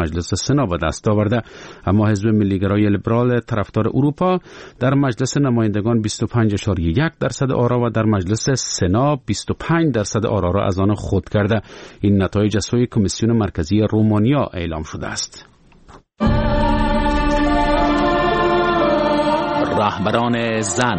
مجلس سنا به دست آورده. اما حزب ملیگرای لیبرال طرفدار اروپا در مجلس نمایندگان 25.1% آرا و در مجلس سنا 25% آرا را از آن خود کرده. این نتایج از سوی کمیسیون مرکزی رومانیا اعلام شده است. رهبران زن.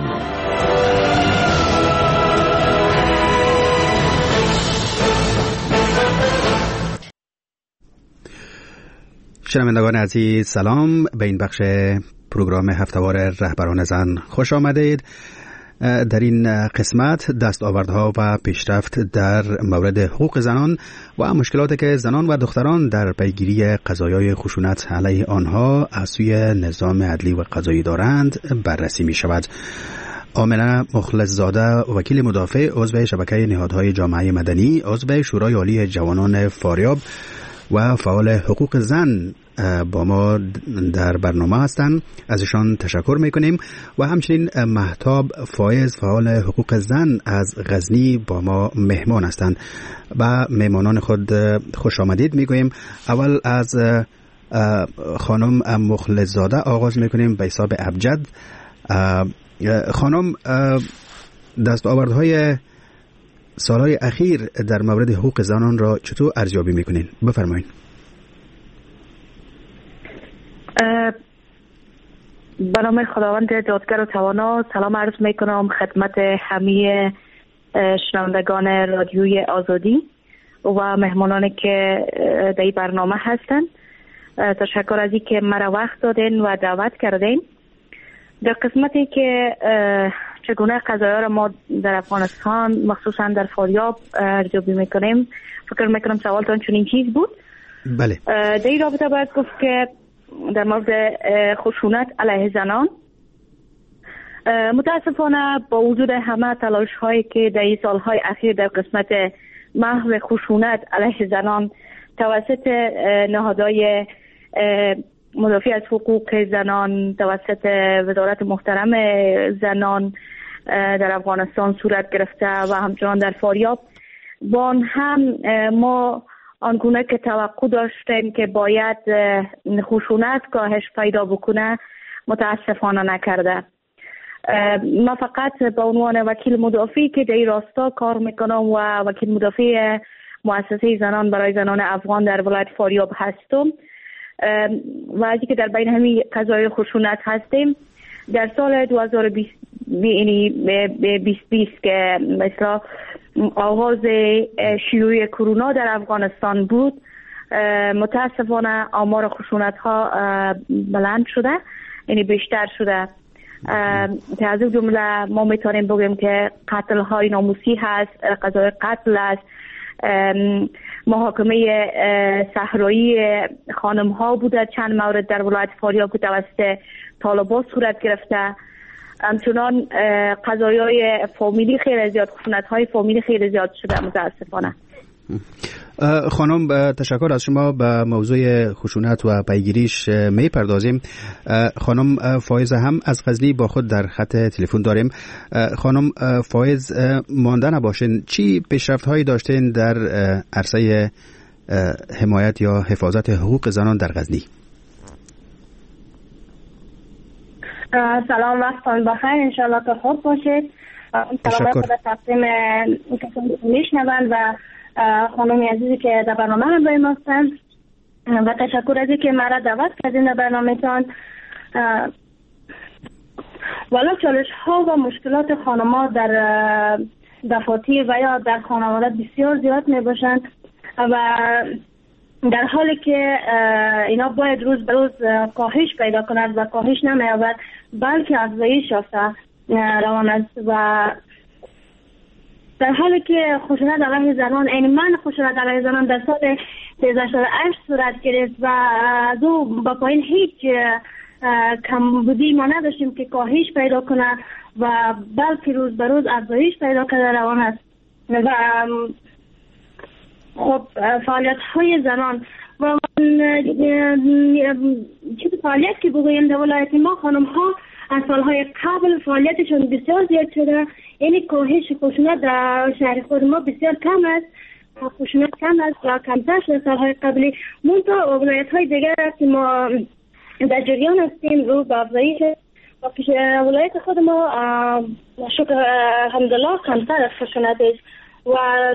شنوندگان عزیز سلام، به این بخش پروگرام هفته‌وار رهبران زن خوش آمدید. در این قسمت دستاوردها و پیشرفت در مورد حقوق زنان و مشکلاتی که زنان و دختران در پیگیری قضایای خشونت علیه آنها از سوی نظام عدلی و قضایی دارند بررسی می شود. آمنه مخلص زاده، وکیل مدافع، عضو شبکه نهادهای جامعه مدنی، عضو شورای عالی جوانان فاریاب و فعال حقوق زن با ما در برنامه هستند. ازشان تشکر میکنیم و همچنین مهتاب فایز، فعال حقوق زن از غزنی با ما مهمان هستند. و مهمانان خود خوش آمدید میگوییم. اول از خانم مخلص زاده آغاز میکنیم به حساب ابجد. خانم، دستاوردهای سالهای اخیر در مورد حقوق زنان را چطور ارزیابی میکنین؟ بفرمایید. به نام خداوند دادگر و توانا سلام عرض میکنم خدمت همه شنوندگان رادیوی آزادی و مهمانانی که در این برنامه هستند. تشکر از اینکه مرا وقت دادین و دعوت کردین. در قسمتی که چگونه قضایا را ما در افغانستان مخصوصا در فاریاب ارزیابی میکنیم، فکر میکنم سوالتان چنین چیز بود. بله. در این رابطه باید گفت که در مورد خشونت علیه زنان متاسفانه با وجود همه تلاش هایی که در این سالهای اخیر در قسمت محو خشونت علیه زنان توسط نهادهای مدافع از حقوق زنان، توسط وزارت محترم زنان در افغانستان صورت گرفته و همچنان در فاریاب، با آن هم ما آنگونه که توقع داشتیم که باید خشونت کاهش پیدا بکنه متاسفانه نکرده. ما فقط به عنوان وکیل مدافعی که در این راستا کار میکنم و وکیل مدافع مؤسسه زنان برای زنان افغان در ولایت فاریاب هستم و از که در بین همین قضایای خشونت هستیم، در سال 2020 که مثلا آغاز شیوع کرونا در افغانستان بود، متاسفانه آمار خشونت ها بلند شده، یعنی بیشتر شده. که از این جمله ما میتونیم بگیم که قتل های ناموسی هست، قضای قتل است، محاکمه صحرایی خانم ها بوده چند مورد در ولایت فاریاب که توسط طالبان صورت گرفته. همچنان قضایای فامیلی خیلی زیاد، خشونت های فامیلی خیلی زیاد شده متاسفانه. خانم تشکر از شما. به موضوع خشونت و پیگیریش می پردازیم. خانم فایز هم از غزنی با خود در خط تلفن داریم. خانم فایز، مانده نباشین، چی پیشرفت هایی داشتین در عرصه حمایت یا حفاظت حقوق زنان در غزنی؟ سلام، وقتتان بخیر، انشالله که خوب باشید. سلام خود تقدیم کسانی که میشنوند و خانم عزیزی که در برنامه هم بایم هستند و تشکر از اینکه مرا دعوت کردین در برنامه‌تان. والا چالش ها و مشکلات خانم‌ها در دفاتر و یا در خانواده بسیار زیاد می باشند و در حالی که اینا باید روز به روز کاهش پیدا کند و کاهش نمی‌یابد بلکه افزایش یافته روان است و در حالی که خشونت علیه زنان، یعنی من خشونت علیه زنان در سال 2008 صورت گرفت و از او با پایین هیچ کمبودی ما نداشتیم که کاهش پیدا کنه و بلکه روز به روز افزایش پیدا کرده روان است و خب فعالیت های زنان و چیز فعالیت که بگویم در ولایت ما خانم ها از سالهای قبل فعالیتشون بسیار زیاد شده، یعنی کاهش خشونت در شهر خود ما بسیار کم است خشونت کم است و کمتر شده سالهای قبلی. منتها ولایت‌های دیگر است که ما در جریان هستیم رو به افزایش و پیش ولایت خود ما شکر الحمدلله کمتر از خشونت است. و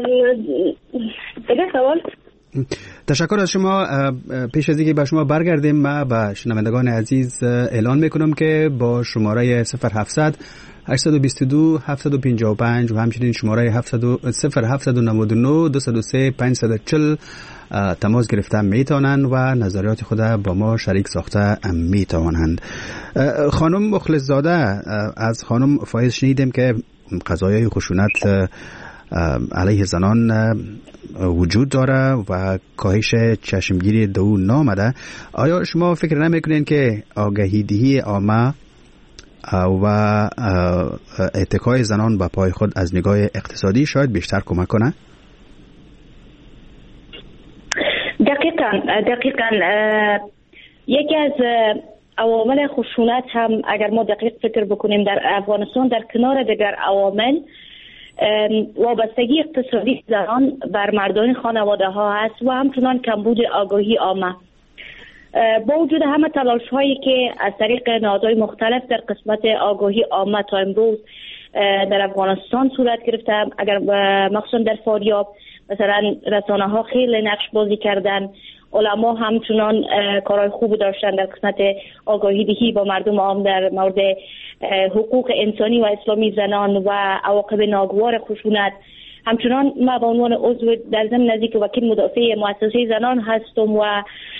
دیگر سوال. تشکر از شما. پیش از اینکه به شما برگردیم، ما به شنوندگان عزیز اعلان میکنم که با شماره 0700 822 755 و همچنین شماره 0799 203 540 تماس گرفته میتونند و نظریات خود با ما شریک ساخته میتوانند. خانم مخلص زاده، از خانم فایز شنیدیم که قضایای خشونت علیه زنان وجود داره و کاهش چشمگیری دو نامده. آیا شما فکر نمیکنین که آگاهی دهی عامه و اتکای زنان به پای خود از نگاه اقتصادی شاید بیشتر کمک کنه؟ دقیقاً یکی از عوامل خشونت هم اگر ما دقیق فکر بکنیم در افغانستان در کنار دیگر عوامل وابستگی اقتصادی زنان بر مردان خانواده ها هست و همچنان کمبود آگاهی عامه. با وجود همه تلاش هایی که از طریق نهادهای مختلف در قسمت آگاهی عامه تا امروز در افغانستان صورت گرفته، اگر مخصوصا در فاریاب مثلا رسانه ها خیلی نقش بازی کردن، علما همچنان کارهای خوب داشتن در قسمت آگاهی دهی با مردم عام در مورد حقوق انسانی و اسلامی زنان و عواقب ناگوار خشونت. همچنان ما به عنوان عضو در ضمن نزدیک وکیل مدافع مؤسسه زنان هستم و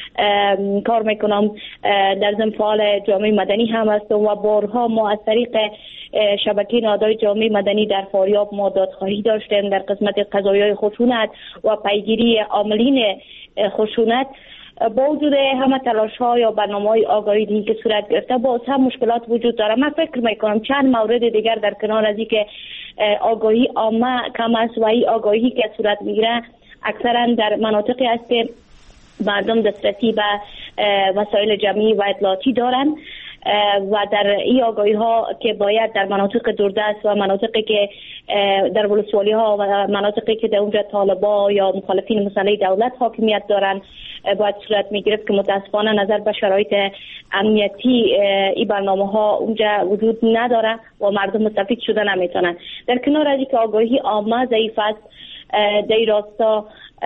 کار میکنم، در ضمن فعال جامعه مدنی هم هستم و بارها ما از طریق شبکه نهادهای جامعه مدنی در فاریاب ما دادخواهی داشتیم در قسمت قضایای خشونت و پیگیری عاملین خشونت. با وجود همه تلاش ها یا برنامه‌های آگاهی دهی که صورت گرفته باز هم مشکلات وجود داره. من فکر میکنم چند مورد دیگر در کنار از اینکه آگاهی عامه کم است و این آگاهی که صورت میگیره اکثرا در مناطقی است که مردم دسترسی به وسایل جمعی و اطلاعاتی دارن و در این آگاهی ها که باید در مناطق دوردست و مناطقی که در ولسوالی ها و مناطقی که در اونجا طالبا یا مخالفین مسلح دولت حاکمیت دارن باید صورت میگرفت که متاسفانه نظر به شرایط امنیتی این برنامه ها اونجا وجود نداره و مردم مستفید شده نمیتونن. در کنار از اینکه آگاهی عامه ضعیف است، در این راستا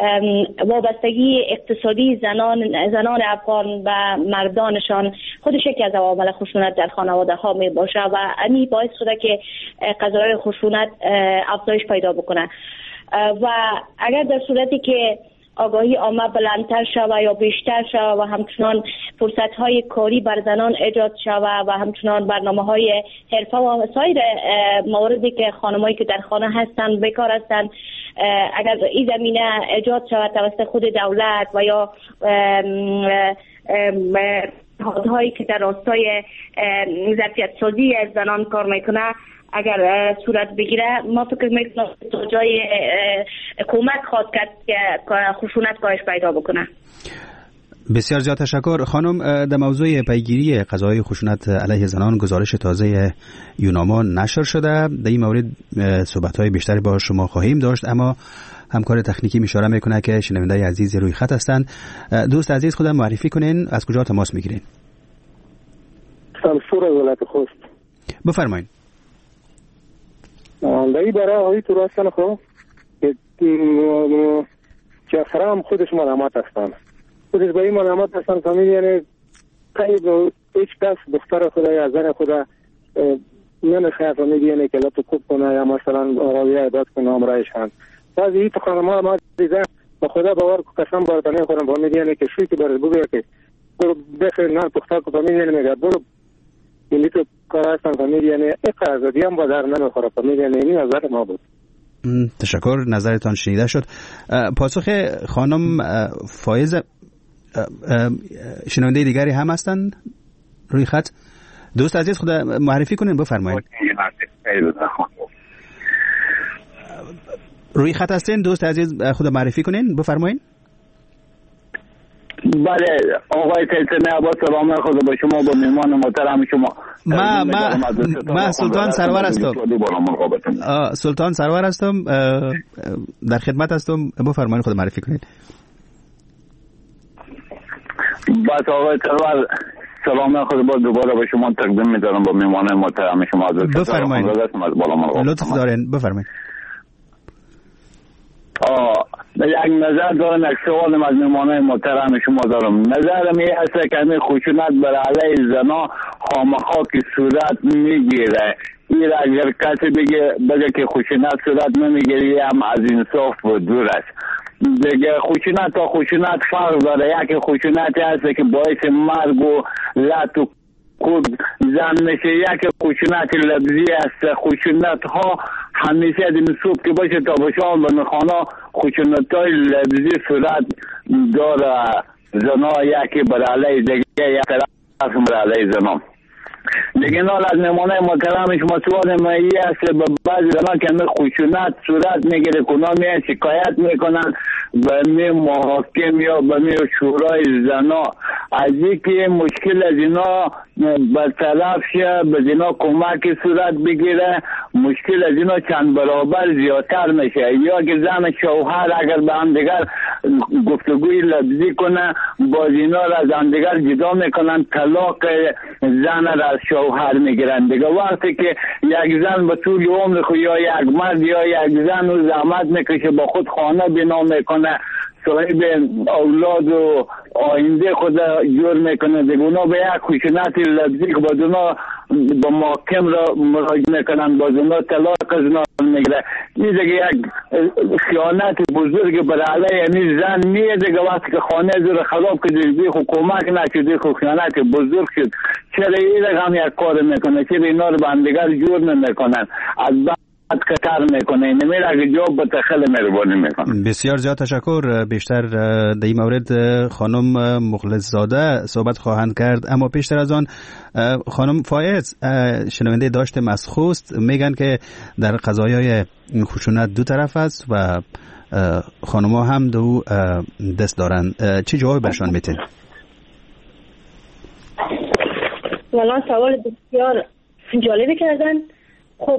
وابستگی اقتصادی زنان افغان و مردانشان خودش یکی از عوامل خشونت در خانواده ها می باشه و این باعث شده که قضایای خشونت افزایش پیدا بکنه. و اگر در صورتی که آگاهی عامه بلندتر شود یا بیشتر شود و همچنان فرصت‌های کاری بر زنان ایجاد شود و همچنان برنامه‌های حرفه و سایر مواردی که خانمایی که در خانه هستند بیکار هستند اگر این زمینه ایجاد شود توسط خود دولت و یا نهادهایی که در راستای ظرفیت سازی از زنان کار میکنه اگر صورت بگیره، ما فکر میکنم تا جای کمک خواهد کرد که خشونت کاهش پیدا بکنه. بسیار زیاد تشکر. خانم، در موضوع پیگیری قضایای خشونت علیه زنان گزارش تازه یوناما نشر شده. در این مورد صحبت‌های بیشتری با شما خواهیم داشت، اما همکار تکنیکی اشاره میکنه که شنونده عزیز روی خط هستند. دوست عزیز خودم معرفی کنین، از کجا تماس میگیرین؟ سمسور از ولایت خوست. بفرمایید. دایی برای آقای تو راستن خب که اکثرا هم خودش ملامت هستن، خودش به این ملامت هستن فهمید، یعنی هیچ کس دختر خدا یا زن خدا نمیخواه فهمید یعنی که لطو کوب کنه یا مثلا راویه عداد کنه امرایش هم بعضی این خانم‌ها ما دیدن با خدا باور کسان باردنه خودم فهمید یعنی که شوی که برای بگویه که برو بخیر نه دختر که فهمید یعنی میگه برو یعنی تو کار هستن فهمید یعنی ایقا ازادی هم با در نمیخوره فهمید یعنی این نظر ما بود. تشکر، نظرتان شنیده شد. پاسخ خانم فایز، شنونده دیگری هم هستن روی خط؟ دوست عزیز خود معرفی کنین، بفرمایید. روی خط هستین دوست عزیز، خود معرفی کنین، بفرمایید. بله آقای تلتنه عباس سلام خود با شما با میمان محترم شما. من سلطان سرور هستم. سلطان سرور هستم، در خدمت هستم، بفرمایید خود معرفی کنید. بس آقای سرور سلام خود با دوباره به شما تقدیم می‌دارم با میمان محترم شما. بفرمایید لطف دارین بفرمایید. یک نظر دارم، یک سوال از میمانه محترم شما دارم. نظرم این هست که همین خشونت بر علیه زنا خامخا که صورت میگیره، این اگر کسی بگه که خشونت صورت نمیگیره هم از انصاف و دور است. دیگه خشونت تا خشونت فرق داره. یک خشونتی هست که باعث مرگ و لط و کود زن میشه، یک خشونت لفظی است. خشونت ها همیشه از این صبح که باشه تا به شام و میخوانا خشونت های لفظی صورت داره. زنا یکی بر علیه دیگه، یک طرف بر علیه زنا دیگه. نال از نمانه محترم شما سوال مایی است به بعضی زنا که همه خشونت صورت میگیره کنا میان شکایت میکنن به می محاکم یا به می شورای زنا از اینکه مشکل از اینا برطرف شه، به اینا کمک صورت بگیره، مشکل از اینا چند برابر زیادتر میشه. یا که زن شوهر اگر به هم دیگر گفتگوی لفظی کنه باز اینا را از هم دیگر جدا میکنن، طلاق زن را از شوهر میگیرن دیگه. وقتی که یک زن به طول عمر خود یا یک مرد یا یک زن و زحمت میکشه با خود خانه بنا میکنه، صاحب اولاد و آینده خود جور میکنه دیگه، اونا به یک خشونت لفظی که باز اونا با محاکم را مراجعه میکنن، باز اونا طلاق از اونا میگیره. این دیگه یک خیانت بزرگ بر علیه یعنی زن میه دیگه. وقتی که خانه زور خراب کردی دی حکومت نشد، خیانت بزرگ شد. چرا این رقم یک کار میکنه؟ چرا اینا رو به هم دیگر جور نمیکنن؟ از کتر میکنه نمیره اگه جواب به تخیل مهربانی میکنه. بسیار زیاد تشکر. بیشتر در این مورد خانم مخلص زاده صحبت خواهند کرد، اما پیشتر از آن خانم فایز شنونده داشتم از خوست میگن که در قضایای خشونت دو طرف است و خانم‌ها هم دو دست دارن. چه جوابی برشان میتین؟ والا سوال بسیار جالبی کردن. خب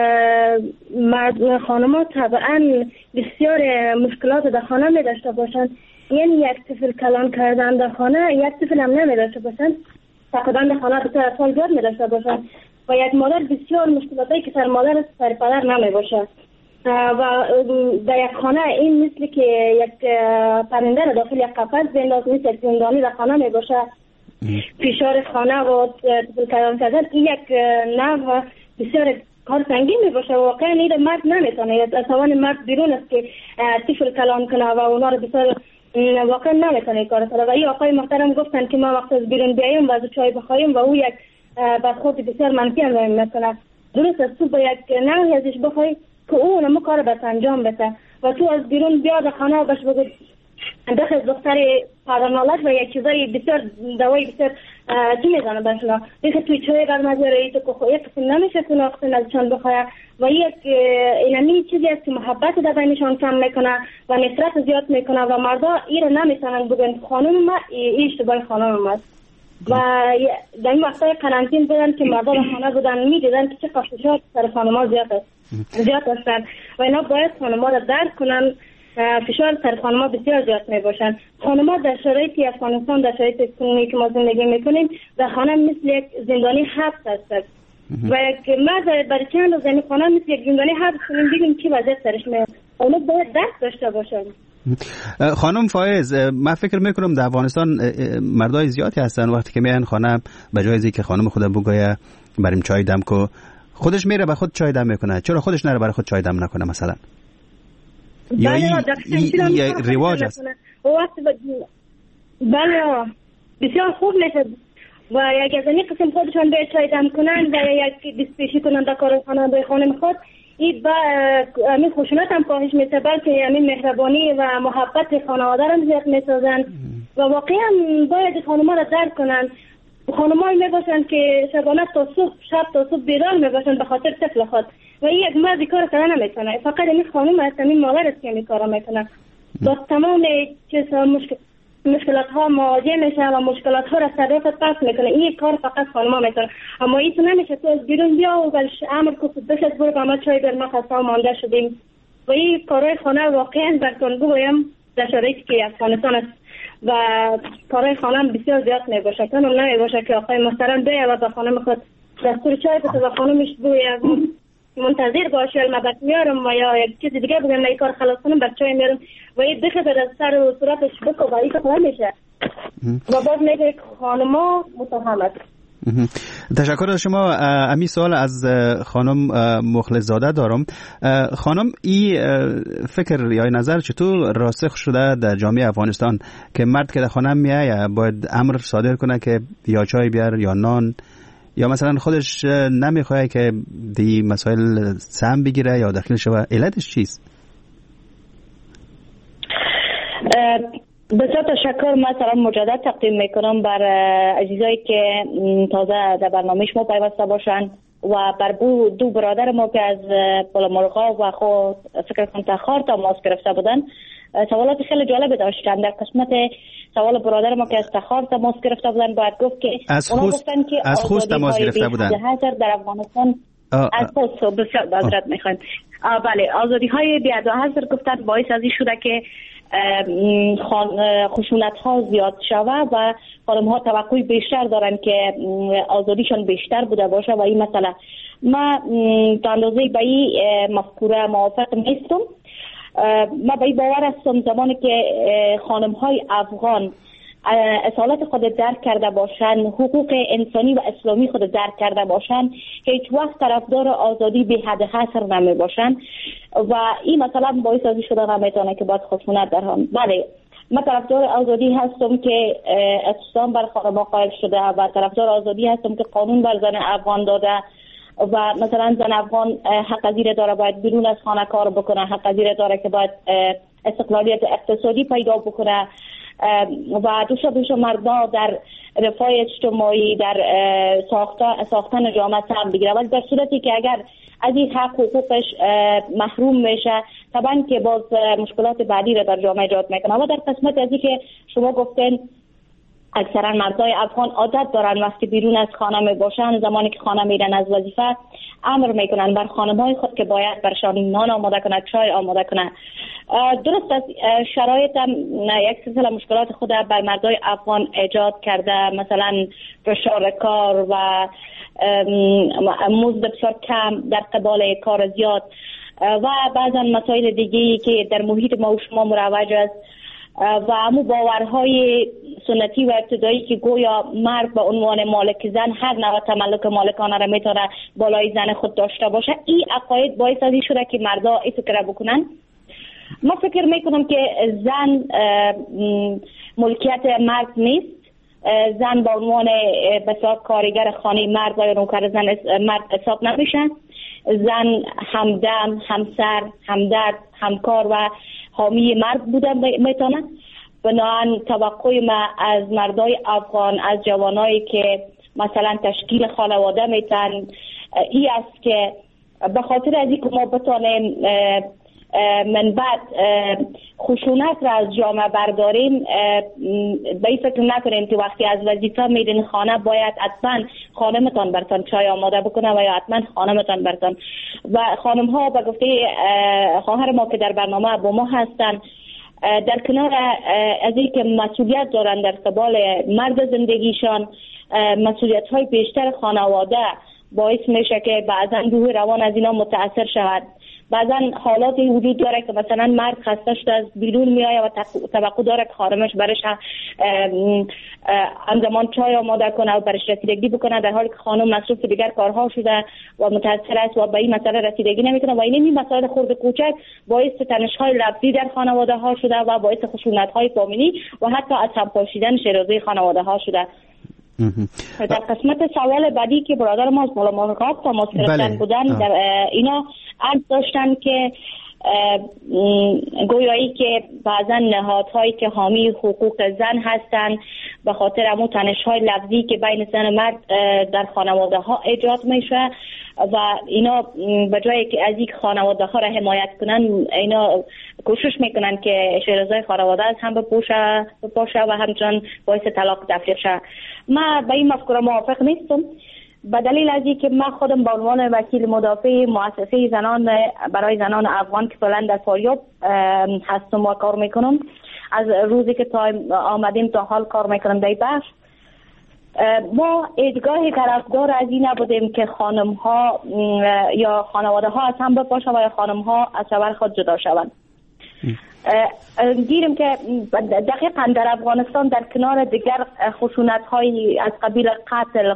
خانم‌ها طبعا بسیار مشکلات در خانه می داشته باشند. یعنی یک طفل کلان کردن در خانه، یک طفل هم نمی داشته باشند، تقریبا در خانه بسیار اطفال زیاد می داشته باشند و یک مادر بسیار مشکلاتی که سر مادر سر پدر نمی باشد و در یک خانه این مثل که یک پرنده را داخل یک قفس بنداز، مثل یک زندانی در خانه می باشد. فشار خانه و طفل کلان کردن این یک نوع بسیار کار سنگین می باشه. واقعا این مرد نمیتونه، از توان مرد بیرون است که طفل کلان کنه و اونا رو بسیار واقعا نمیتونه کار کنه. و این آقای محترم گفتن که ما وقت از بیرون بیایم و از چای بخوریم و او یک برخورد بسیار منفی انجام میکنه. درست است تو با یک نوعی ازش بخوای که او اونم کار بس انجام بده و تو از بیرون بیا در خانه و بهش بگو داخل دختر پادرنالت و یک چیزای بسیار دوایی بسیار چی میزنه برشنا دیگه توی چای برمزه رایی تو که یک قسم نمیشه که ناقصه نزشان بخواه و یک اینمی چیزی است که محبت در بینشان کم میکنه و نفرت زیاد میکنه و مردا این رو نمیتونن بگن خانم ما این اشتباه خانم ماست. و در این وقتای قرنطین بودن که مردا در خانه بودن میدیدن که چه قفشات سر خانم‌ها زیاد هستن و اینا باید خانم‌ها را درک کنن. فشار سر خانم‌ها بسیار زیاد می باشن. خانم‌ها در شرایطی افغانستان، در شرایط کنونی که ما زندگی میکنیم در خانه مثل یک زندانی حبس هستند و یک مرد برای چند روز این خانه مثل یک زندانی حبس کنیم بگیم چی وضعیت سرش میاد. اونا باید درک داشته باشن. خانم فایز من فکر میکنم در افغانستان مردای زیادی هستن وقتی که میان خانه به جای اینکه خانم خود بگویه بریم چای دم کو خودش میره به خود چای دم میکنه. چرا خودش نره برای خود چای دم نکنه مثلا؟ یا این رواج است. بله بسیار خوب میشه و یک از این قسم خودشان به چای دم کنن و یک دستپیشی کنن در کارخانه به خانه خود این با همین خشونت هم کاهش میشه بلکه همین مهربانی و محبت خانواده هم زیاد میسازن و واقعا باید خانم‌ها را درک کنن. خانم‌ها میباشن که شبانه تا صبح شب تا صبح بیدار میباشن به خاطر طفل خود و این یک مرد کار کردن نمیتونه، فقط این خانم است این مادر است که این کارا میکنه با تمام چیز مشکل مشکلات ها مواجه میشه و مشکلات ها را صدف پس میکنه. این کار فقط خانم میکنه، اما این نمیشه تو از بیرون بیا و برش امر کو بشد برو که ما چای در ما خسته و مانده شدیم. و این کارهای خانه واقعا براتون بگویم در شرایطی که افغانستان است و کارهای خانه بسیار زیاد میباشه. کنم نمیباشه که آقای محترم بیاید و به خانم خود دستور چای بده و خانمش بگوید منتظر باشه المبت میارم و یا یک چیز دیگه بگم نه کار خلاص کنم بر چای میارم و این دخه در سر و صورتش بکو و این که نمیشه و باز میگه خانما متهم است. تشکر از شما. امی سوال از خانم مخلص زاده دارم. خانم این فکر یا نظر چطور راسخ شده در جامعه افغانستان که مرد که در خانه میایه باید امر صادر کنه که یا چای بیار یا نان، یا مثلا خودش نمیخواه که دی مسائل سهم بگیره یا داخل شوه؟ علتش چیست؟ بسیار تشکر. من سلام مجدد تقدیم میکنم بر عزیزایی که تازه در برنامه شما پیوسته باشند و بر دو برادر ما که از بلامرغا و خود فکر کنم تخار تماس گرفته بودن. سوالات خیلی جالب داشتن. در قسمت سوال برادر ما که از تخار تماس گرفته بودن باید گفت که از خوست تماس گرفته بودن در افغانستان. از خوست بسیار معذرت میخوایم. بله، آزادی های بی حد و حصر گفتن باعث از این شده که خشونت ها زیاد شوه و خانم ها توقع بیشتر دارن که آزادیشان بیشتر بوده باشه و این مسئله ما تا اندازه به این مفکوره موافق نیستم. ما به این باور هستم زمانی که خانم های افغان اصالت خود درک کرده باشن، حقوق انسانی و اسلامی خود درک کرده باشن، هیچ وقت طرفدار آزادی به حد حصر نمی باشن و این مثلا باعث ازی شده نمیتونه که باید خشونت در هم. بله، من طرفدار آزادی هستم که اعتصام بر خانم‌ها قائل شده و طرفدار آزادی هستم که قانون بر زن افغان داده و مثلا زن افغان حق از این داره باید بیرون از خانه کار بکنه، حق از این داره که باید استقلالیت اقتصادی پیدا بکنه و دوشا مردا در رفاه اجتماعی در ساختن جامعه سهم بگیره. ولی در صورتی که اگر از این حق حقوقش محروم میشه طبعا که باز مشکلات بعدی را در جامعه ایجاد میکنه. و در قسمت از این که شما گفتین اکثرا مردای افغان عادت دارن وقتی بیرون از خانه می باشن، زمانی که خانه میرن از وظیفه امر میکنن بر خانم‌های خود که باید برشان نان آماده کنه، چای آماده کنه. درست است، شرایط هم یک سلسله مشکلات خود بر مردای افغان ایجاد کرده، مثلا فشار کار و مزد بسیار کم در قبال کار زیاد و بعضا مسائل دیگه‌ای که در محیط ما و شما مروج است و همون باورهای سنتی و ابتدایی که گویا مرد به عنوان مالک زن هر نوع تملک مالکانه را میتونه بالای زن خود داشته باشه. این عقاید باعث از این شده که مردا این فکر بکنن. ما فکر میکنم که زن ملکیت مرد نیست. زن به عنوان بسیار کارگر خانه مرد و نوکر زن مرد حساب نمیشه. زن همدم، همسر، همدرد، همکار و حامی مرد بودن میتونه. بنابراین توقع ما از مردای افغان، از جوانایی که مثلا تشکیل خانواده میتن این است که به خاطر از این که ما بتانیم من بعد خشونت را از جامعه برداریم، به این فکر نکنیم که وقتی از وظیفه میرین خانه باید حتما خانمتان برتان چای آماده بکنه و یا حتما خانمتان برتان. و خانم ها به گفته خواهر ما که در برنامه با ما هستن، در کنار از این که مسئولیت دارن در قبال مرد زندگیشان، مسئولیت های بیشتر خانواده باعث میشه که بعضا روح روان از اینا متاثر شود. بعضا حالاتی وجود داره که مثلا مرد خسته شده از بیرون میآید و توقع داره که خانمش برش همزمان چای آماده کنه و برش رسیدگی بکنه، در حالی که خانم مصروف دیگر کارها شده و متاثر است و به این مسئله رسیدگی نمیکنه و این مسائل خرد کوچک باعث تنش‌های لفظی در خانواده ها شده و باعث خشونت‌های فامیلی و حتی از هم پاشیدن شیرازه خانواده ها شده. در قسمت سوال بعدی که برادر ما از ملامرغاب تماس گرفتن بودن، در اینا عرض داشتن که گویایی که بعضا نهادهایی که حامی حقوق زن هستن به خاطر همون تنش‌های لفظی که بین زن و مرد در خانواده ها ایجاد میشه و اینا به جایی که از یک خانواده ها را حمایت کنن، اینا کوشش میکنن که شیرازهای خانواده هم بپاشه و همچنان باعث طلاق تفریق شه. من به این مفکوره موافق نیستم، به دلیل از اینکه من خودم به عنوان وکیل مدافع مؤسسه زنان برای زنان افغان که فعلا در فاریاب هستم و کار میکنم، از روزی که آمدیم تا حال کار میکنم در بخش، ما ادگاه طرفدار از این نبودیم که خانم ها یا خانواده ها از هم بپاشن و یا خانم ها از شوهر خود جدا شوند. گیریم که دقیقا در افغانستان در کنار دیگر خشونت های از قبیل قتل،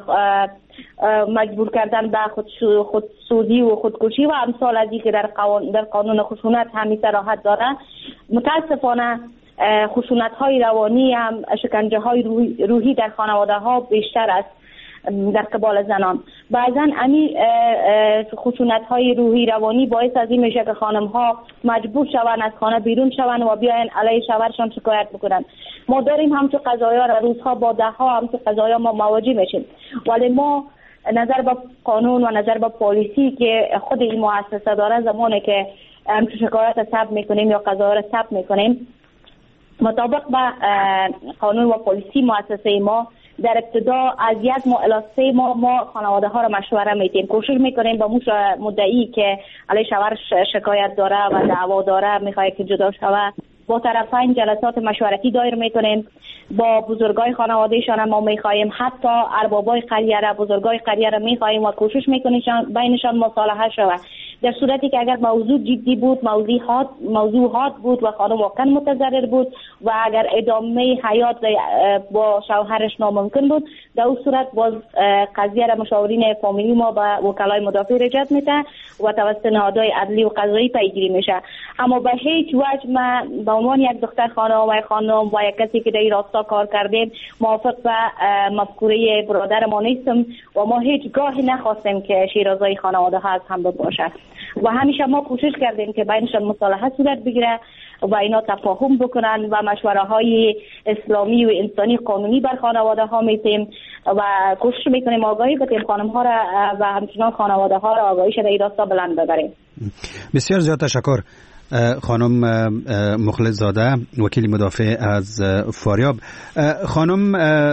مجبور کردن به خودسوزی و خودکشی و امثال از این که در قانون خشونت همی صراحت داره، متاسفانه خشونت های روانی هم، شکنجه های روحی در خانواده ها بیشتر است در قبال زنان. بعضا امی خشونت های روحی روانی باعث از این میشه که خانم ها مجبور شوند از خانه بیرون شوند و بیاین علیه شوهرشان شکایت بکنن. ما داریم همچون قضایا را روزها با ده ها همچون قضایا ما مواجه میشیم، ولی ما نظر به قانون و نظر به پالیسی که خود این مؤسسه داره، زمانی که همچون شکایت ثبت میکنیم یا قضایا را ثبت میکنیم، مطابق با قانون و پالیسی مؤسسه ما در ابتدا از 1 ماه الی 3 ماه ما خانواده ها را مشوره میدیم. کوشش میکنیم با مدعی که علیه شوهر شکایت داره و دعوا داره، میخواد که جدا شود، با طرفین جلسات مشورتی دایر میکنیم. با بزرگای خانوادهشان ما میخواهیم، حتی اربابای قریه را، بزرگای قریه را میخواهیم و کوشش میکنیم بینشان مصالحه شود. در صورتی که اگر موضوع جدی بود، موضوعات بود و خانم واقعا متضرر بود و اگر ادامه حیات با شوهرش ناممکن بود، در اون صورت باز قضیه را مشاورین فامیلی ما با وکلای مدافع رجعت میده و توسط نهادهای عدلی و قضایی پیگیری میشه. اما به هیچ وجه من به عنوان یک دختر خانم و یک کسی که در این راستا کار کردیم موافق به مفکوره برادر ما نیستم و ما هیچگاه نخواستیم که شیرازهای خانواده ها از هم باشد و همیشه ما کوشش کردیم که بینشان مصالحه صورت بگیره و اینا تفاهم بکنن و مشوره های اسلامی و انسانی قانونی بر خانواده ها میتیم و کوشش میکنیم آگاهی بدیم خانم ها را و همچنان خانواده ها را آگاهی شده این راستا بلند ببریم. بسیار زیاد تشکر خانم مخلص زاده، وکیل مدافع از فاریاب. خانم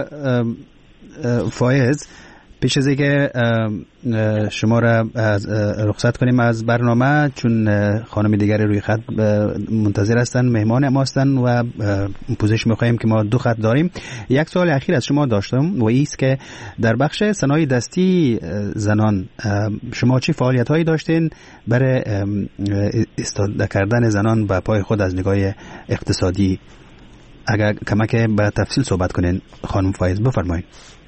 فایز، پیش از اینکه شما را رخصت کنیم از برنامه، چون خانم دیگر روی خط منتظر هستن، مهمان ما هستن و پوزش می‌خوایم که ما 2 خط داریم. یک سوال اخیر از شما داشتم و این است که در بخش صنایع دستی زنان شما چه فعالیت‌هایی داشتین برای ایستاده کردن زنان به پای خود از نگاه اقتصادی؟ اگر کمک به تفصیل صحبت کنین خانم فایز، بفرمایید.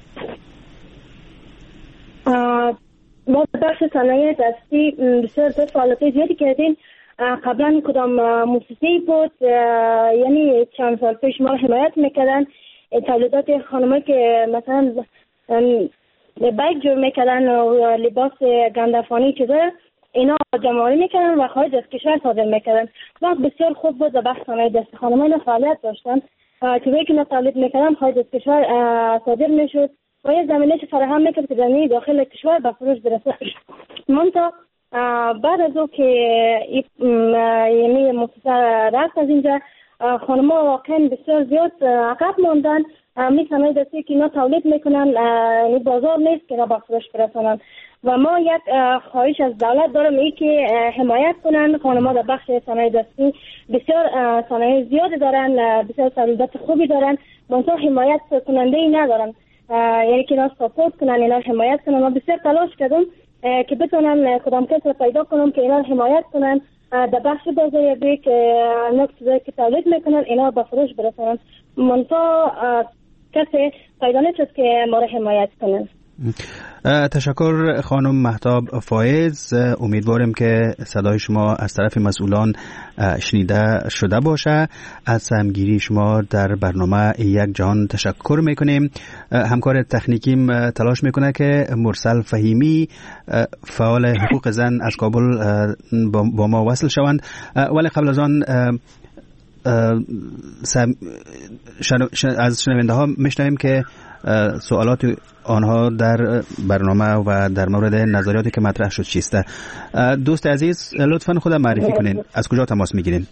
ما بخش صنایع دستی بسیار فعالیت زیادی کردیم. قبلا کدام مؤسسه‌ای بود، یعنی چند سال پیش ما حمایت میکردن تولیدات خانمایی که مثلا بیگ جور میکردن و لباس گندفانی چیزا، اینا جمع‌آوری میکردن و خارج از کشور صادر میکردن. وقت بسیار خوب بود. بخش صنایع دستی خانمایی اینا فعالیت داشتن، چیزایی که اینا تولید میکردن خارج از کشور صادر میشد و یه زمینه چه فراهم میکرد که در داخل کشور به فروش برسه. منتها بعد از او که یعنی مؤسسه رفت از اینجا، خانم‌ها واقعا بسیار زیاد عقب ماندن. می صنایع دستی که اینا تولید میکنن یعنی بازار نیست که اینا به فروش برسونن و ما یک خواهش از دولت دارم ای که حمایت کنن. خانم‌ها در بخش صنایع دستی بسیار صنایع زیادی دارن، بسیار تولیدات خوبی دارن، منتها حمایت کننده ای ندارن، یعنی که اینا ساپورت کنن، اینا حمایت کنن. ما بسیار تلاش کردم که بتونن کدام کس رو پیدا کنم که اینا حمایت کنن در بخش بازاریابی، که نکته که تولید میکنن اینا به فروش برسونن، منتها کسی پیدا نشد که ما رو حمایت کنن. تشکر خانم مهتاب فایز. امیدوارم که صدای شما از طرف مسئولان شنیده شده باشه. از سهمگیری شما در برنامه یک جهان تشکر میکنیم. همکار تکنیکیم تلاش میکنه که مرسل فهیمی فعال حقوق زن از کابل با ما وصل شوند، ولی قبل از آن از شنونده ها میشنویم که سوالات آنها در برنامه و در مورد نظریاتی که مطرح شد چیسته. دوست عزیز لطفاً خودم معرفی کنین، از کجا تماس میگیرین؟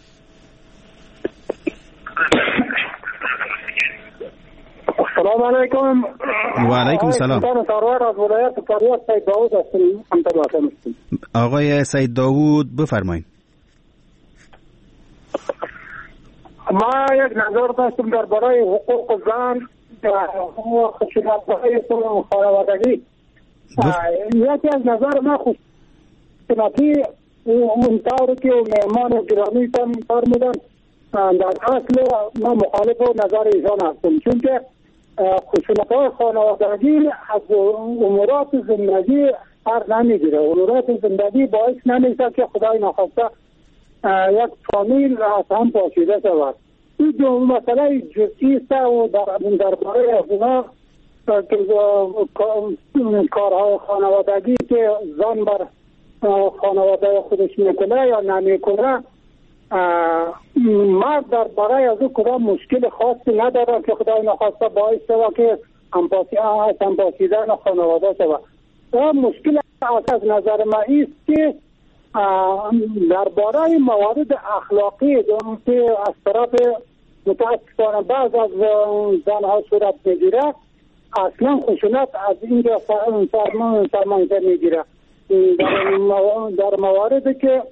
سلام علیکم. و علیکم سلام. آقای سید داوود بفرمایید. ما یک نظر داشتم درباره حقوق زن و خشونت‌های خانوادگی. یکی از نظر ما خشونتی اون طوری که مهمان گرامی تان فرمودن در اصل ما مخالف نظر ایشان هستم، چون که خشونت‌های خانوادگی از امورات زندگی هر نمیگیره. امورات زندگی باعث نمیشه که خدای نخواسته یک فامیل از هم پاشیده شود. این مسئله جزئی است و درباره اونا کارهای خانوادگی که زن بر خانواده خودش میکنه یا نمیکنه، مرد درباره از او کدام مشکل خاصی نداره که خدای نخواسته باعث شود که همپاشیدن خانواده شود. و مشکل از نظر ما است که درباره موارد اخلاقی که از طرف متاسفانه بعض از زنها صورت میگیره، اصلا خشونت از اینجا سرمایه میگیره. در مواردی که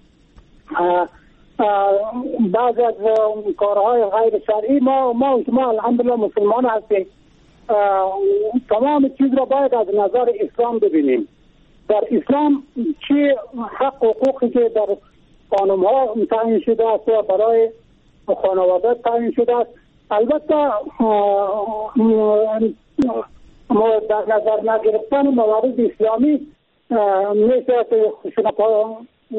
بعض از کارهای غیر شرعی ما الحمدلله مسلمان هستیم، تمام چیز را باید از نظر اسلام ببینیم. در اسلام چه حق و حقوقی که در قانون ها تعیین شده است و برای خانواده تعیین شده است، البته در نظر نگرفتن موارد اسلامی میشه که خشونت ها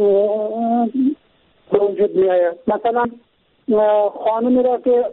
به وجود می آید. مثلا خانمی را که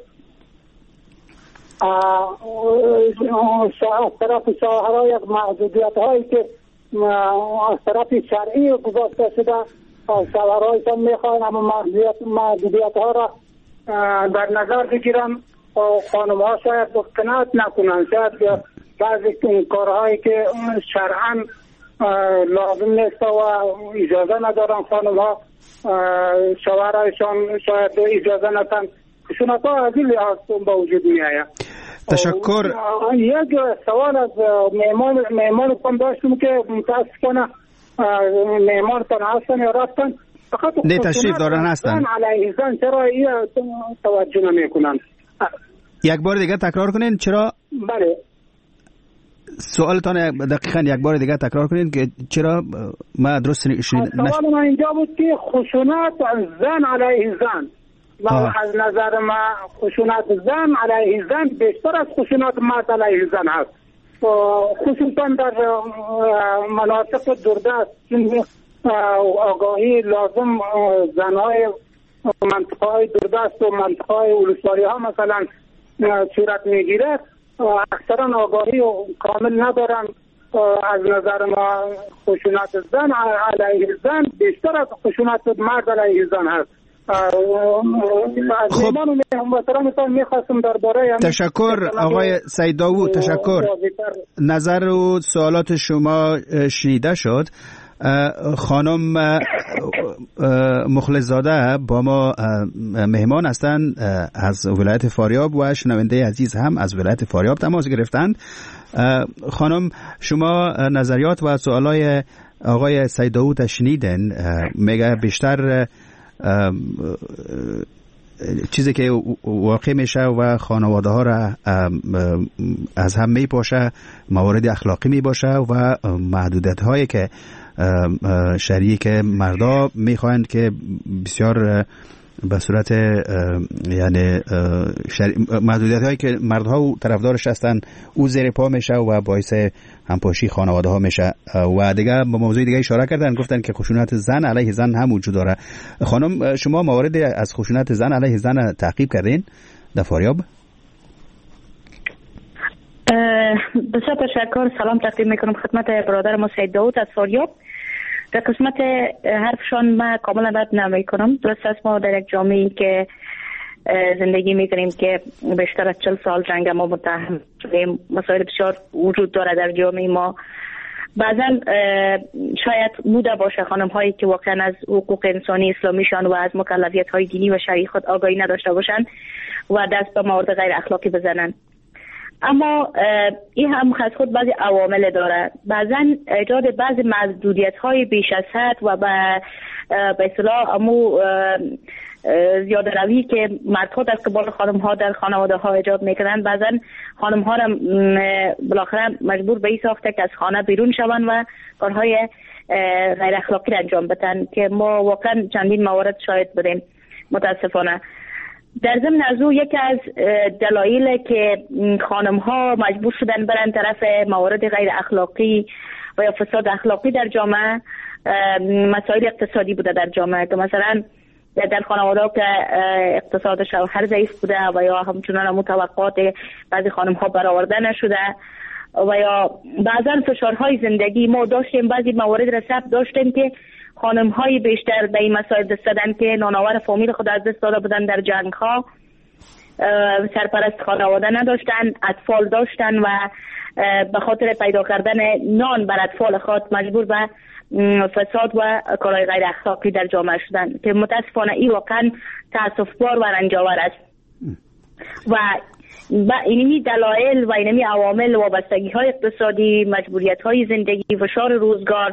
از طرف شوهرها یک محدودیت هایی که از طرف شرعی گذاشته شده، شوهرهایشان میخواهند اما محدودیت ها را در نظر بگیرن و خانم ها شاید قناعت نکنند، شاید بعضی کارهایی که شرعاً لازم نیست و اجازه ندارن خانم ها شوهرهایشان شاید اجازه ندن. خشونت ها از این لحاظ به وجود می آید. تشکر. یک سوال از مهمان کن داشتم که متاسفانه مهمان تان هستن یا رفتن، نه تشریف دارن هستن. علیه زن چرا توجه نمی کنن؟ یک بار دیگه تکرار کنین. چرا؟ بله سوالتان دقیقاً یک بار دیگه تکرار کنین که چرا ما درست سوال من اینجا بود که خشونت زن علیه زن و از نظر ما خشونت زن علیه زن بیشتر از خشونت مرد علیه زن هست، خصوصا در مناطق دوردست آگاهی لازم زنهای منطقه های دوردست و منطقه های ولسوالی ها مثلا صورت میگیره، اکثرا آگاهی کامل ندارن. از نظر ما خشونت زن علیه زن بیشتر از خشونت مرد علیه زن هست. تشکر آقای سید داوود، تشکر. نظر و سوالات شما شنیده شد. خانم مخلص زاده با ما مهمان هستند از ولایت فاریاب و شنونده عزیز هم از ولایت فاریاب تماس گرفتند. خانم شما نظریات و سوالای آقای سید داوود شنیدن، میگه بیشتر چیزی که واقع میشه و خانواده ها را از هم میپاشه موارد اخلاقی میباشه و محدودیت هایی که شریک مردا میخواهند که بسیار به صورت یعنی محدودیت هایی که مردها و طرفدارش هستن او زیر پا میشه و باعث همپاشی خانواده ها میشه. و دیگه به موضوع دیگه اشاره کردن، گفتن که خشونت زن علیه زن هم وجود داره. خانم شما موارد از خشونت زن علیه زن تعقیب کردین در فاریاب؟ بسیار تشکر. سلام تقدیم میکنم خدمت برادر ما سید داوود از فاریاب. در قسمت حرفشان من کاملا رد نمی کنم. درست است ما در یک جامعه که زندگی میکنیم که بیشتر از 40 سال جنگ ما متهم شدیم. مسائل بسیار وجود داره در جامعه ما. بعضا شاید بوده باشه خانم هایی که واقعا از حقوق انسانی اسلامیشان و از مکلفیت های دینی و شرعی خود آگاهی نداشته باشند و دست به موارد غیر اخلاقی بزنن. اما این هم از خود بعضی عوامل داره. بعضا ایجاد بعضی محدودیت های بیش از حد و به اصطلاح امو زیاده روی که مردها در قبال خانم ها در خانواده ها ایجاد میکنن، بعضا خانم ها را بالاخره مجبور به این ساخته که از خانه بیرون شوند و کارهای غیر اخلاقی را انجام بدن که ما واقعا چندین موارد شاهد بودیم متاسفانه. در ضمن از او یکی از دلایل که خانم ها مجبور شدن برن طرف موارد غیر اخلاقی و یا فساد اخلاقی در جامعه مسائل اقتصادی بوده در جامعه، که مثلا در خانواده که اقتصاد شوهر ضعیف بوده و یا همچنان متوقعات بعضی خانم ها برآورده نشده و یا بعضا فشارهای زندگی. ما داشتیم بعضی موارد را ثبت داشتیم که خانم های بیشتر به این مسائل دست دادن که نانآور فامیل خود از دست داده بودن در جنگ ها، سرپرست خانواده نداشتن، اطفال داشتن و به خاطر پیدا کردن نان بر اطفال خود مجبور به فساد و کارهای غیر اخلاقی در جامعه شدن که متاسفانه این واقعا تأسف‌بار و رنجاور است. و اینمی دلایل و اینمی عوامل وابستگی های اقتصادی، مجبوریت های زندگی، فشار روزگار،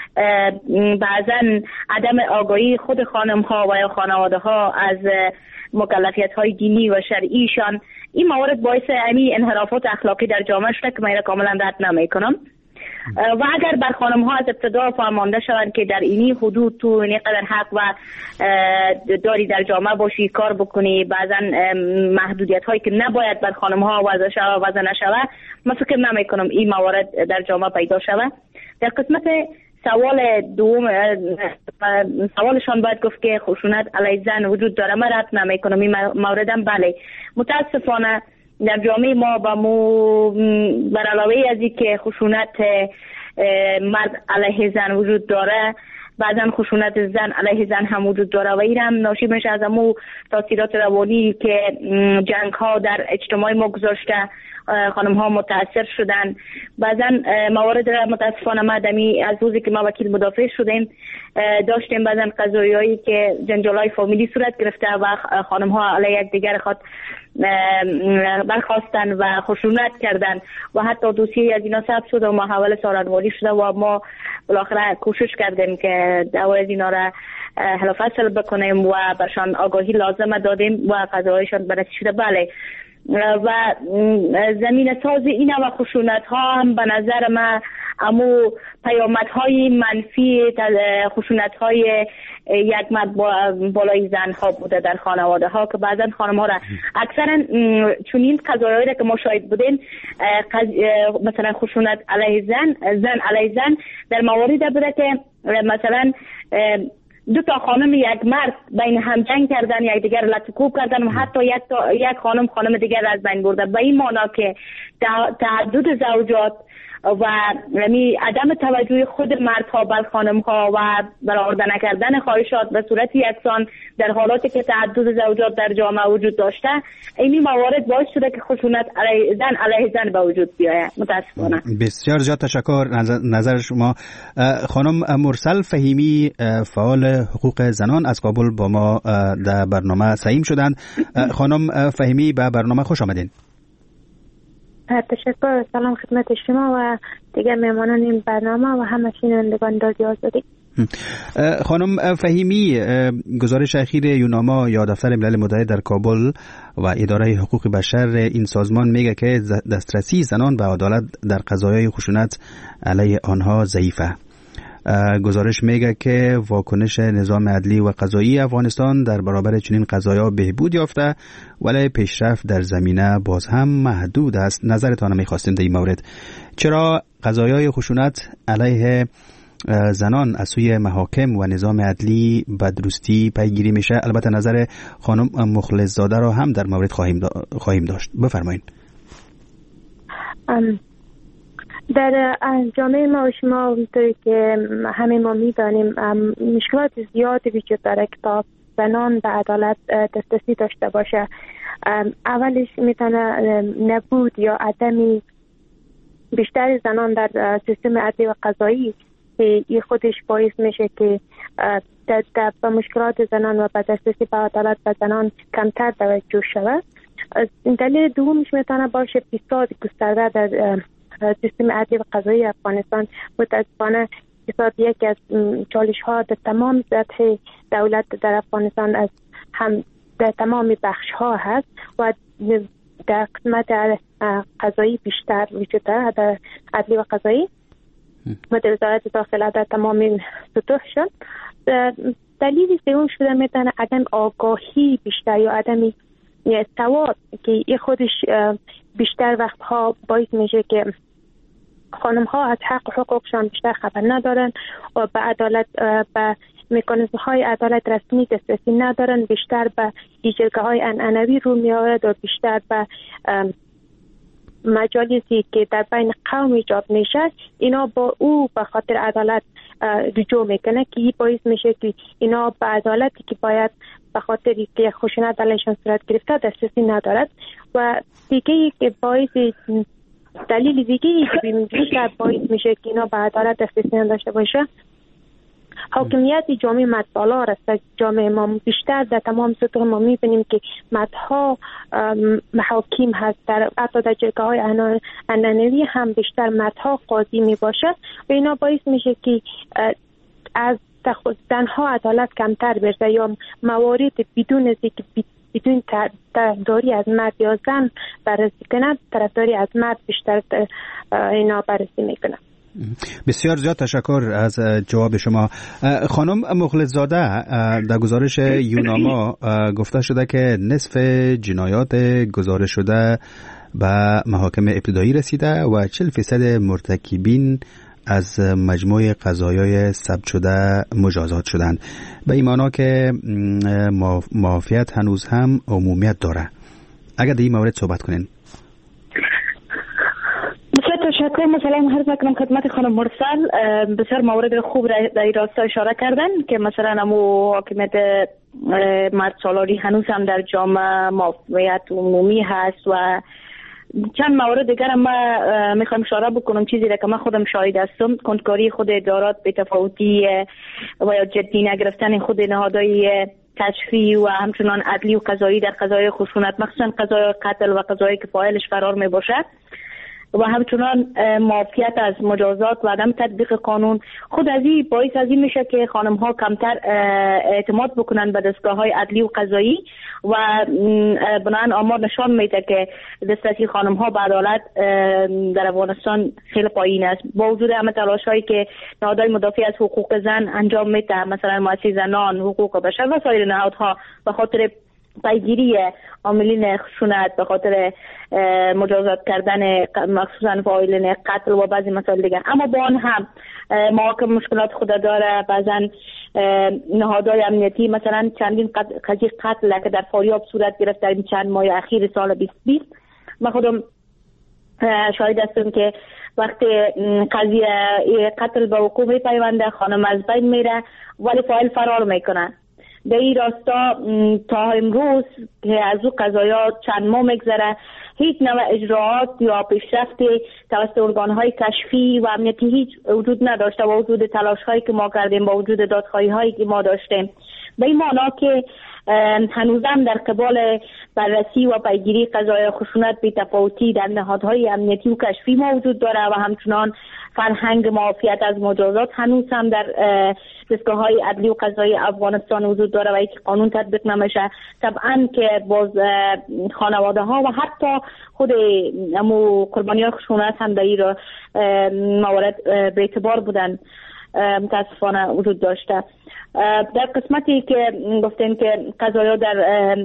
بعضا عدم آگاهی خود خانم ها و یا خانواده ها از مکلفیت های دینی و شرعیشان، این موارد باعث امی انحرافات اخلاقی در جامعه شده که من کاملا رد نمیکنم. و اگر بر خانم ها از ابتدا فرمانده شوند که در اینی حدود تو اینی قدر حق و داری در جامعه باشی، کار بکنی، بعضا محدودیت هایی که نباید بر خانم ها وضع نشوه، من فکر نمی کنم این موارد در جامعه پیدا شوه. در قسمت سوال دوم سوالشان باید گفت که خشونت علیه زن وجود داره. من رد نمی کنم این موردم. بله متاسفانه در جامعه ما بر علاوه از این که خشونت مرد علیه زن وجود داره، بعضا خشونت زن علیه زن هم وجود داره و این هم ناشی میشه از امو تاثیرات روانی که جنگ ها در اجتماع ما گذاشته. خانم ها متاثر شدن. بعضا موارد را متاسفانه ما از روزی که ما وکیل مدافع شدیم داشتیم بعضا قضایایی که جنجال های فامیلی صورت گرفته و خانم ها علیه یک دیگر خود برخواستن و خشونت کردن و حتی دوسیه از اینا ثبت شده و محول سارنواری شده و ما بالاخره کوشش کردیم که دعوای از اینا را حل فصل بکنیم و برشان آگاهی لازم دادیم و قضایشان بررسی شده. بله و زمین ساز این و خشونت ها هم به نظر من امو پیامد های منفی خشونت های یک مرد بالای زن ها بوده در خانواده ها که بعضا خانم ها را اکثرا چون این قضایایی را که ما شاهد بودیم مثلا خشونت علیه زن علیه زن در مواردی بوده که مثلا دو تا خانم یک مرد بین هم جنگ کردن، یک دیگر لطکوب کردن و حتی یک خانم دیگر از بین برده. به این معنا که تعدد زوجات و عدم توجه خود مردها بر خانمها و برآورده نکردن خواهشات به صورت یکسان در حالاتی که تعدد زوجات در جامعه وجود داشته، این موارد باعث شده که خشونت علیه زن به وجود بیاید. متاسفانه. بسیار زیاد تشکر نظر شما. خانم مرسل فهیمی فعال حقوق زنان از کابل با ما در برنامه سهیم شدند. خانم فهیمی به برنامه خوش آمدین. تشکر. سلام خدمت شما و دیگر مهمانان این برنامه و همه شنوندگان رادیو آزادی. خانم فهیمی، گزارش اخیر یوناما یا دفتر ملل متحد در کابل و اداره حقوق بشر این سازمان میگه که دسترسی زنان به عدالت در قضایای خشونت علیه آنها ضعیفه. گزارش میگه که واکنش نظام عدلی و قضایی افغانستان در برابر چنین قضایا بهبود یافته ولی پیشرفت در زمینه باز هم محدود است. نظرتان میخواستیم در این مورد. چرا قضایای خشونت علیه زنان از سوی محاکم و نظام عدلی به درستی پیگیری میشه؟ البته نظر خانم مخلص زاده را هم در مورد خواهیم داشت. بفرمایید. در جامعه ما و شما اونطوری که همه ما میدانیم مشکلات زیادی وجود داره که تا زنان به عدالت دسترسی داشته باشه. اولش میتونه نبود یا عدمی بیشتر زنان در سیستم عدلی و قضایی این خودش باعث میشه که به مشکلات زنان و به دسترسی به عدالت به زنان کمتر توجه شود. دلیل دومش میتونه باشه فساد گسترده در سیستم عدلی و قضایی افغانستان. متاسفانه فساد یکی از چالش ها در تمام سطح دولت در افغانستان از هم در تمام بخش ها هست و در قسمت قضایی بیشتر وجود دارد، در عدلی و قضایی و در وزارت داخله در تمام سطوح شد. دلیل سوم شده میتونه عدم آگاهی بیشتر یا عدم سواد که این خودش بیشتر وقتها باعث میشه که خانم ها از حق و حقوقشان بیشتر خبر ندارن و به عدالت به مکانیزم های عدالت رسمی دسترسی ندارن، بیشتر به جرگه های عنعنوی رو میآورد و بیشتر به مجالسی که در بین قوم ایجاد میشه اینا با او به خاطر عدالت رجوع میکنه که این باعث میشه که اینا به عدالتی که باید به خاطر که خشونت علیشان صورت گرفته دسترسی ندارد. و دیگه که باعث دلیل دیگه که بیشتر باعث میشه که اینا به عدالت دسترسی نداشته باشه حاکمیت جامعه مد بالا رسته. جامعه ما بیشتر در تمام سطوح ما میبینیم که مدها محاکم هست، در حتی در جرگه های عنعنوی هم بیشتر مدها قاضی میباشه و اینا باعث میشه که از زنها عدالت کمتر برسه یا موارد بدون از بدون طرفداری از مرد یا زن بررسی کنند، طرفداری از مرد بیشتر اینا بررسی میکنند. بسیار زیاد تشکر از جواب شما. خانم مخلص‌زاده، در گزارش یوناما گفته شده که نصف جنایات گزارش شده به محاکم ابتدایی رسیده و 40% مرتکبین از مجموع قضایای ثبت شده مجازات شدند. به این معنی که معافیت هنوز هم عمومیت داره. اگر در این مورد صحبت کنین. تشکر. مثلا عرض میکنم خدمت خانم مرسل، بسیار موارد خوب در این راستا اشاره کردن که مثلا امو حاکمیت مرد سالاری هنوز هم در جامعه معافیت عمومی هست و چند مورد دیگر هم من میخوام اشاره بکنم، چیزی را که من خودم شاهد هستم. کنتکاری خود ادارات به تفاوتی و یا جدی نگرفتن خود نهادهای کشفی و همچنان عدلی و قضایی در قضای خشونت، مخصوصا قضای قتل و قضایی که فاعلش فرار می باشد و همچنان معافیت از مجازات و عدم تطبیق قانون، خود از این باعث از این میشه که خانم ها کمتر اعتماد بکنن به دستگاه های عدلی و قضایی و بنابراین آمار نشان میده که دسترسی خانم ها به عدالت در افغانستان خیلی پایین است. با وجود همه تلاش هایی که نهادهای مدافع از حقوق زن انجام میده، مثلا مؤسسه زنان، حقوق بشر و سایر نهادها به خاطر پیگیری عاملین خشونت، به خاطر مجازات کردن مخصوصا فاعلین قتل و بعضی مسائل دیگه، اما با آن هم محاکم مشکلات خود داره. بعضا نهادهای امنیتی مثلا چندین قضیه قتل که در فاریاب صورت گرفت در این چند ماه اخیر سال 2020 من خودم شاهد هستم که وقتی قضیه قتل به وقوع میپیونده خانم از بین میره ولی فاعل فرار میکنه. در این راستا تا امروز که از او قضایات چند ماه میگذره هیچ نوع اجراعات یا پیشرفت توسط ارگان‌های کشفی و امنیتی هیچ وجود نداشته با وجود تلاش‌هایی که ما کردیم، با وجود دادخواهی‌هایی که ما داشتیم. به این معنی که هنوزم در قبال بررسی و پیگیری قضایای خشونت بی تفاوتی در نهادهای امنیتی و کشفی موجود داره و همچنان فرهنگ معافیت از مجازات هنوز هم در دستگاه‌های عدلی و قضایی افغانستان وجود داره و یک قانون تطبیق نمیشه. طبعا که باز خانواده ها و حتی خود قربانیان خشونت هم در این موارد به اعتبار بودن متاسفانه وجود داشته. در قسمتی که گفتیم که قضایا در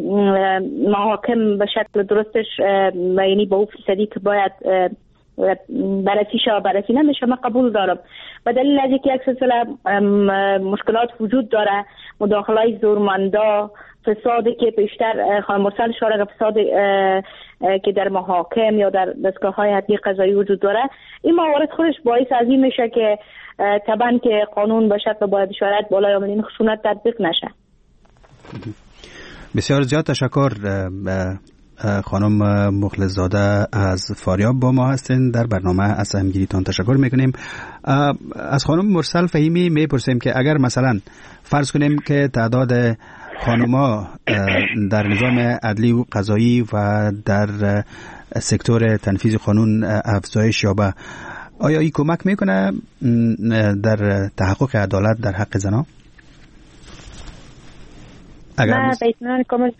محاکم به شکل درستش یعنی به اون فیصدی که باید بررسی شود بررسی نمیشه، من قبول دارم و دلیل از اینکه یک سلسله مشکلات وجود داره، مداخله زورمندا، فسادی که بیشتر خانم مرسل اشاره فساد که در محاکم یا در دستگاه‌های عدلی قضایی وجود داره، این موارد خودش باعث از این میشه که طبعا که قانون به شکل باید شرایط بالای عاملین خشونت تطبیق نشه. بسیار زیاد تشکر. خانم مخلص زاده از فاریاب با ما هستین در برنامه. از همگیریتان تشکر میکنیم. از خانم مرسل فهیمی میپرسیم که اگر مثلا فرض کنیم که تعداد خانم‌ها در نظام عدلی و قضایی و در سکتور تنفیذ قانون افزایش یابه، آیا این کمک میکنه در تحقق عدالت در حق زنان؟ من به اطمینان کامل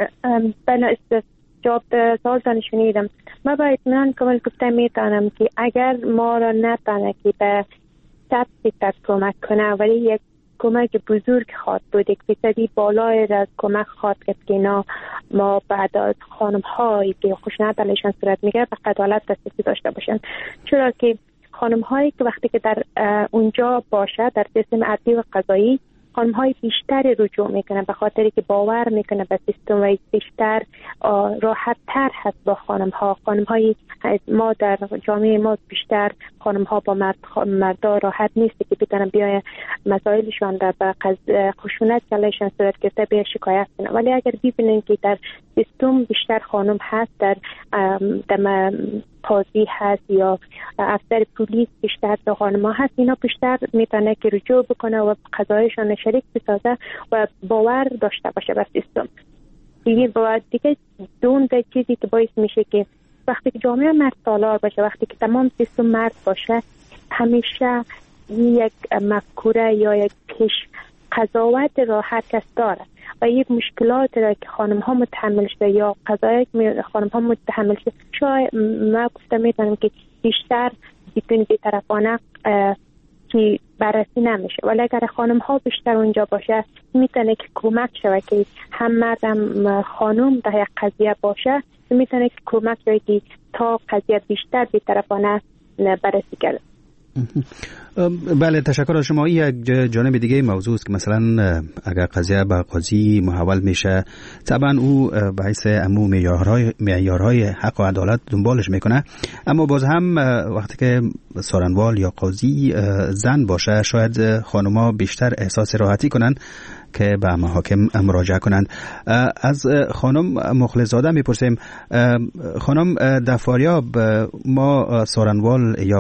جواب سوالتان شنیدم. من به اطمینان کامل گفته میتونم که اگر ما را نتانه که به 100% کمک کنه، ولی یک کمک بزرگ خواهد بود، یک فیصدی بالای از کمک خواهد کرد که ما بعد از خانم هایی که خشونت علیشان صورت میگیره به عدالت دسترسی داشته باشند. چرا که خانم هایی که وقتی که در اونجا باشه در سیستم عدلی و قضایی، خانم های بیشتر رجوع میکنن به خاطری که باور میکنه به سیستم و بیشتر راحت تر هست با خانم ها. خانم های ما در جامعه ما بیشتر خانم ها با مردا راحت نیست که بتونن بیاین مسائلشان در خشونت علیشان صورت گرفته بیا شکایت کنن. ولی اگر ببینن که در سیستم بیشتر خانم هست، در قاضی هست یا افسر پلیس بیشتر تا خانم‌ها هست، اینا بیشتر میتونه که رجوع بکنه و قضایشان شریک بسازه و باور داشته باشه به سیستم. دیگه دون ده چیزی که باعث میشه که وقتی که جامعه مرد سالار باشه، وقتی که تمام سیستم مرد باشه، همیشه یک مفکوره یا یک قضاوت راحت کس داره و یک مشکلات را که خانم ها متحمل شده یا قضایی که خانم ها متحمل شده، شاید ما گفته میتونم که بیشتر بدون بی‌طرفانه که بررسی نمیشه. ولی اگر خانم ها بیشتر اونجا باشه میتونه که کمک شوه که هم مرد هم خانم در یک قضیه باشه، میتونه که کمک شوه که تا قضیه بیشتر بی‌طرفانه بررسی کرده. بله، تشکر از شما. یک جانب دیگه موضوع است که مثلا اگر قضیه به قاضی محول میشه، طبعا او به حیث عموم معیارهای حق و عدالت دنبالش میکنه، اما باز هم وقتی که سارنوال یا قاضی زن باشه، شاید خانم‌ها بیشتر احساس راحتی کنن که به محاکم مراجعه کنند. از خانم مخلص زاده میپرسیم، خانم در فاریاب ما سارنوال یا